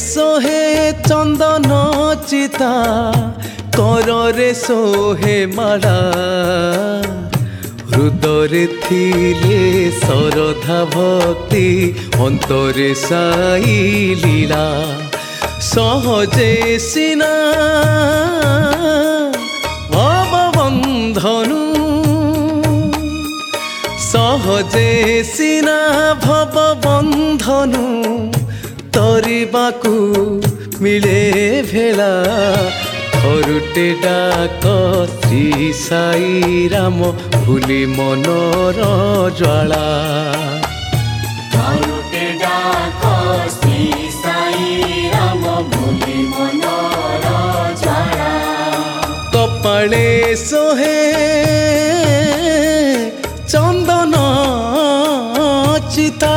सोहे चंदन चिता करे सोहे माला हृदय थिले सरधा भक्ति अंतरे साई लीला सहजे सिना भवबंधनु सहजे सिना भवबंधनु तरिबाकू मिले भेला थरुटे डाक श्री साई राम भूली मनर ज्वाला थरुटे डाक श्री साई राम भूली मनर ज्वाला कपाळे सोहे चंदन चिता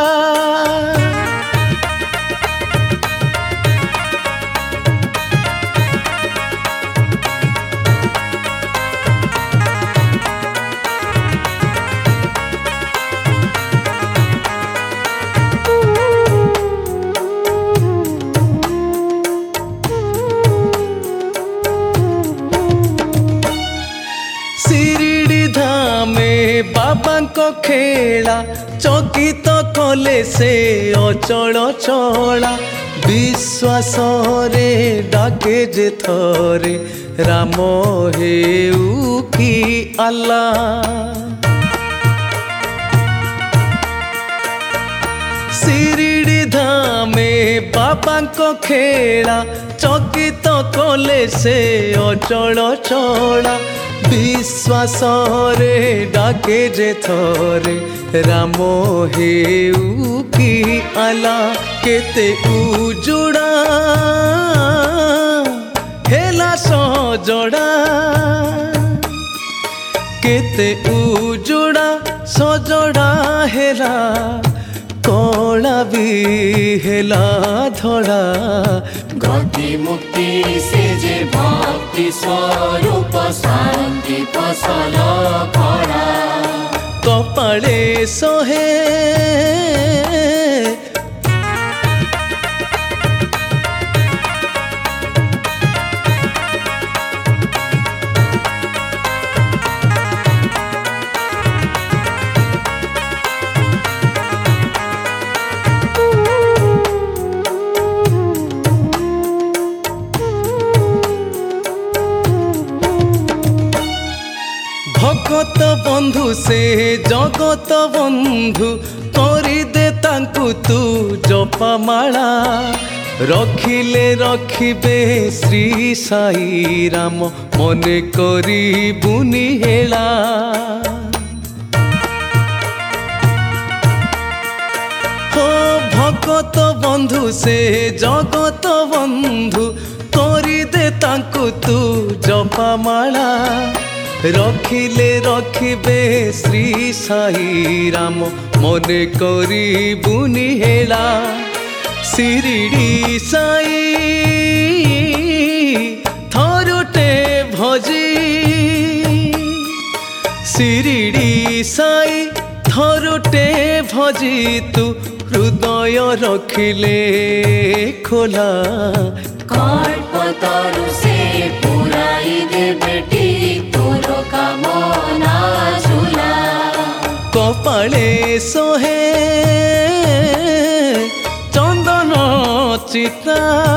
शिरडी धामे बाबा को खेला चकित कले से अचल चला विश्वास रे डाके जे थरे राम हेउ की आला शिरडी धामे बाबा को खेला चकित कले से अचल चला विश्वास रे डाके जे थरे राम हेउ की आला केते उजुड़ा हेला सजड़ा केते उजुड़ा सजड़ा हेला कला भी हेला धड़ा गति मुक्ति से जे भक्ति स्वरूप शांति फसल फला कपाळे सोहे भगत बंधु से जगत बंधु करी दे तांकु तू जपमाला रखिले रखिबे श्री साई राम मने करी बुनी हेला हो भगत बंधु से जगत बंधु करी दे तांकु तू जपमाला रखिले रखिबे श्री साई राम मने करी बुनी हेला शिरडी साई थरुटे भजी शिरडी साई थरुटे भजी तू हृदय रखिले खोला कल्पतरु से पुराई दे बेटी तोर कामना झूला कपाळे सोहे चंदन चिता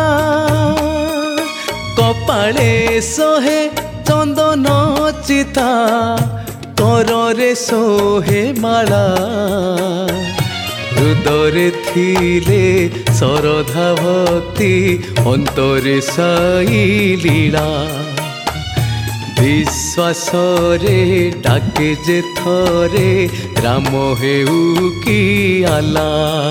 कपाळे सोहे चंदन चिता करे सोहे माला हृदय थिले सरधा भक्ति अंतरे साई लीला विश्वास रे डाके जे थरे राम हेउ की आला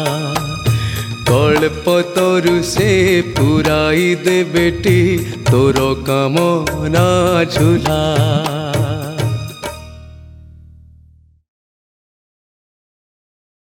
कल्पतरु से पुराई दे बेटी तोर कामना झूला।